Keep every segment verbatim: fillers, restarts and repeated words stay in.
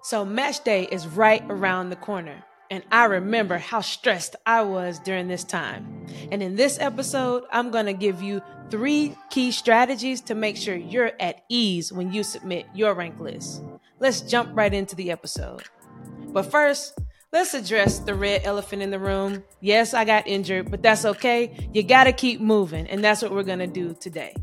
So match day is right around the corner, and I remember how stressed I was during this time. And in this episode, I'm going to give you three key strategies to make sure you're at ease when you submit your rank list. Let's jump right into the episode. But first, let's address the red elephant in the room. Yes, I got injured, but that's okay. You got to keep moving, and that's what we're going to do today.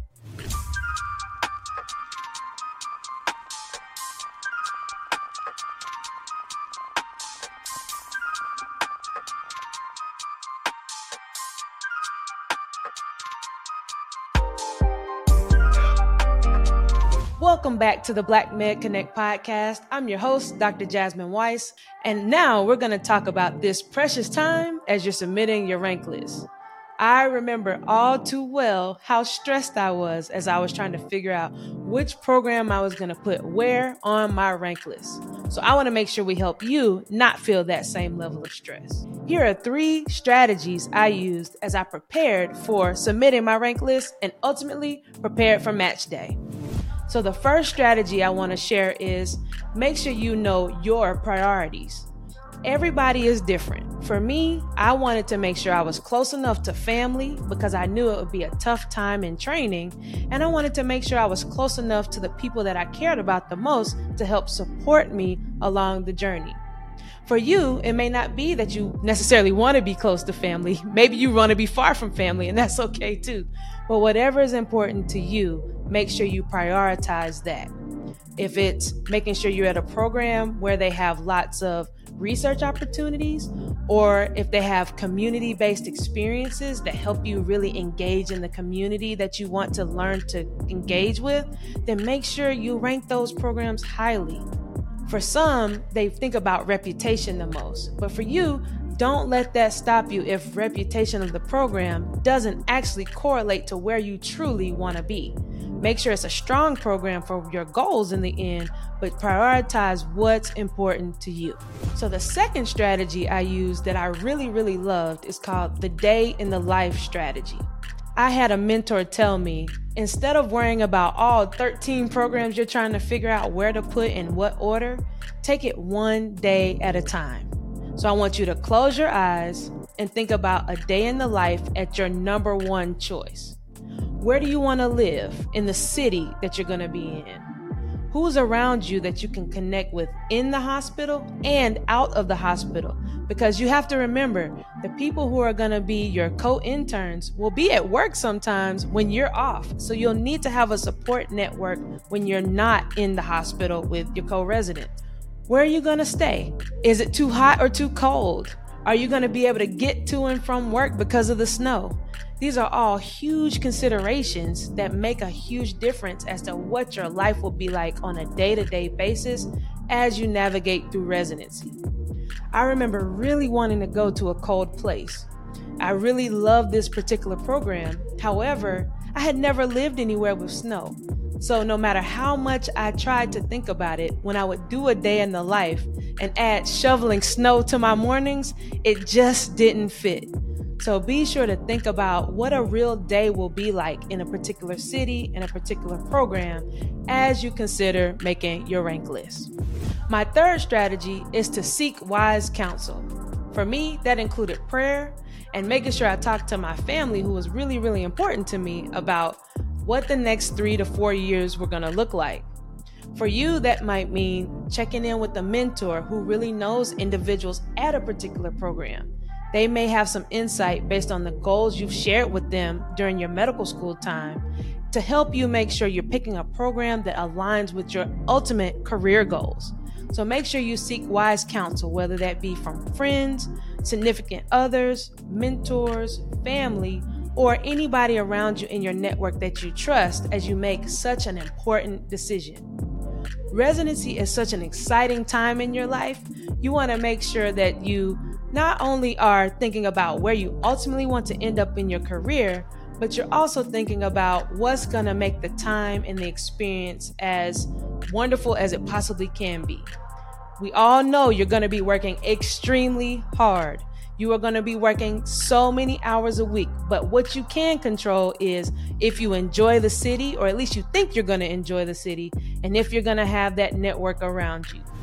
Welcome back to the Black Med Connect podcast. I'm your host, Doctor Jasmine Weiss, and now we're going to talk about this precious time as you're submitting your rank list. I remember all too well how stressed I was as I was trying to figure out which program I was going to put where on my rank list. So I want to make sure we help you not feel that same level of stress. Here are three strategies I used as I prepared for submitting my rank list and ultimately prepared for match day. So the first strategy I want to share is make sure you know your priorities. Everybody is different. For me, I wanted to make sure I was close enough to family because I knew it would be a tough time in training. And I wanted to make sure I was close enough to the people that I cared about the most to help support me along the journey. For you, it may not be that you necessarily want to be close to family. Maybe you want to be far from family, and that's okay too. But whatever is important to you, make sure you prioritize that. If it's making sure you're at a program where they have lots of research opportunities, or if they have community-based experiences that help you really engage in the community that you want to learn to engage with, then make sure you rank those programs highly. For some, they think about reputation the most, but for you, don't let that stop you if reputation of the program doesn't actually correlate to where you truly want to be. Make sure it's a strong program for your goals in the end, but prioritize what's important to you. So the second strategy I used that I really, really loved is called the day in the life strategy. I had a mentor tell me, instead of worrying about all thirteen programs you're trying to figure out where to put in what order, take it one day at a time. So I want you to close your eyes and think about a day in the life at your number one choice. Where do you want to live in the city that you're going to be in? Who's around you that you can connect with in the hospital and out of the hospital? Because you have to remember, the people who are going to be your co-interns will be at work sometimes when you're off. So you'll need to have a support network when you're not in the hospital with your co-resident. Where are you going to stay? Is it too hot or too cold? Are you going to be able to get to and from work because of the snow? These are all huge considerations that make a huge difference as to what your life will be like on a day-to-day basis as you navigate through residency. I remember really wanting to go to a cold place. I really loved this particular program. However, I had never lived anywhere with snow. So no matter how much I tried to think about it, when I would do a day in the life and add shoveling snow to my mornings, it just didn't fit. So be sure to think about what a real day will be like in a particular city, in a particular program, as you consider making your rank list. My third strategy is to seek wise counsel. For me, that included prayer and making sure I talked to my family, who was really, really important to me, about what the next three to four years were going to look like. For you, that might mean checking in with a mentor who really knows individuals at a particular program. They may have some insight based on the goals you've shared with them during your medical school time to help you make sure you're picking a program that aligns with your ultimate career goals. So make sure you seek wise counsel, whether that be from friends, significant others, mentors, family, or anybody around you in your network that you trust as you make such an important decision. Residency is such an exciting time in your life. You want to make sure that you not only are thinking about where you ultimately want to end up in your career, but you're also thinking about what's going to make the time and the experience as wonderful as it possibly can be. We all know you're going to be working extremely hard. You are going to be working so many hours a week, but what you can control is if you enjoy the city, or at least you think you're going to enjoy the city, and if you're going to have that network around you.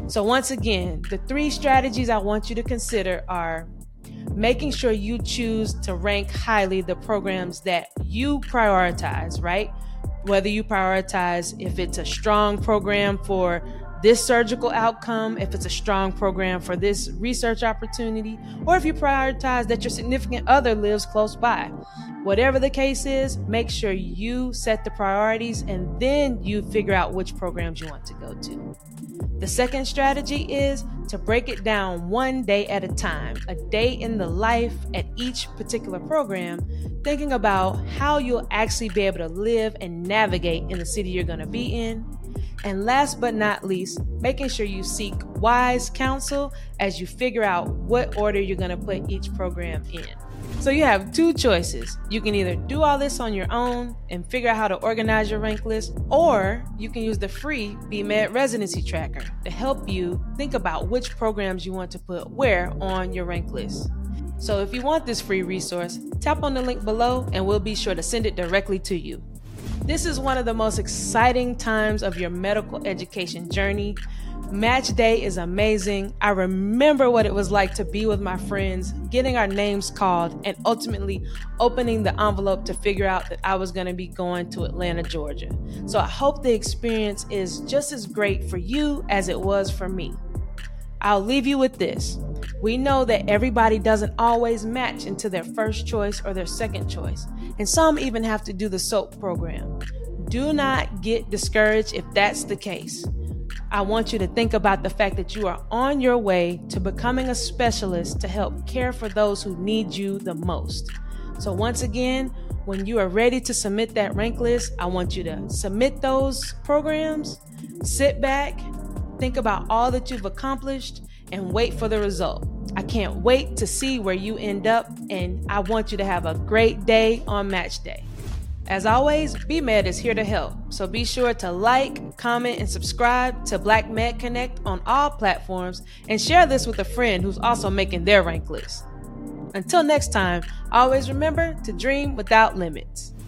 So once again, the three strategies I want you to consider are making sure you choose to rank highly the programs that you prioritize, right? Whether you prioritize if it's a strong program for this surgical outcome, if it's a strong program for this research opportunity, or if you prioritize that your significant other lives close by. Whatever the case is, make sure you set the priorities and then you figure out which programs you want to go to. The second strategy is to break it down one day at a time, a day in the life at each particular program, thinking about how you'll actually be able to live and navigate in the city you're going to be in. And last but not least, making sure you seek wise counsel as you figure out what order you're going to put each program in. So you have two choices. You can either do all this on your own and figure out how to organize your rank list, or you can use the free B Med Residency Tracker to help you think about which programs you want to put where on your rank list. So if you want this free resource, tap on the link below and we'll be sure to send it directly to you. This is one of the most exciting times of your medical education journey. Match day is amazing. I remember what it was like to be with my friends, getting our names called, and ultimately opening the envelope to figure out that I was going to be going to Atlanta, Georgia. So I hope the experience is just as great for you as it was for me. I'll leave you with this. We know that everybody doesn't always match into their first choice or their second choice, and some even have to do the SOAP program. Do not get discouraged if that's the case. I want you to think about the fact that you are on your way to becoming a specialist to help care for those who need you the most. So once again, when you are ready to submit that rank list, I want you to submit those programs, sit back, think about all that you've accomplished, and wait for the result. I can't wait to see where you end up, and I want you to have a great day on match day. As always, B Med is here to help, so be sure to like, comment, and subscribe to Black Med Connect on all platforms, and share this with a friend who's also making their rank list. Until next time, always remember to dream without limits.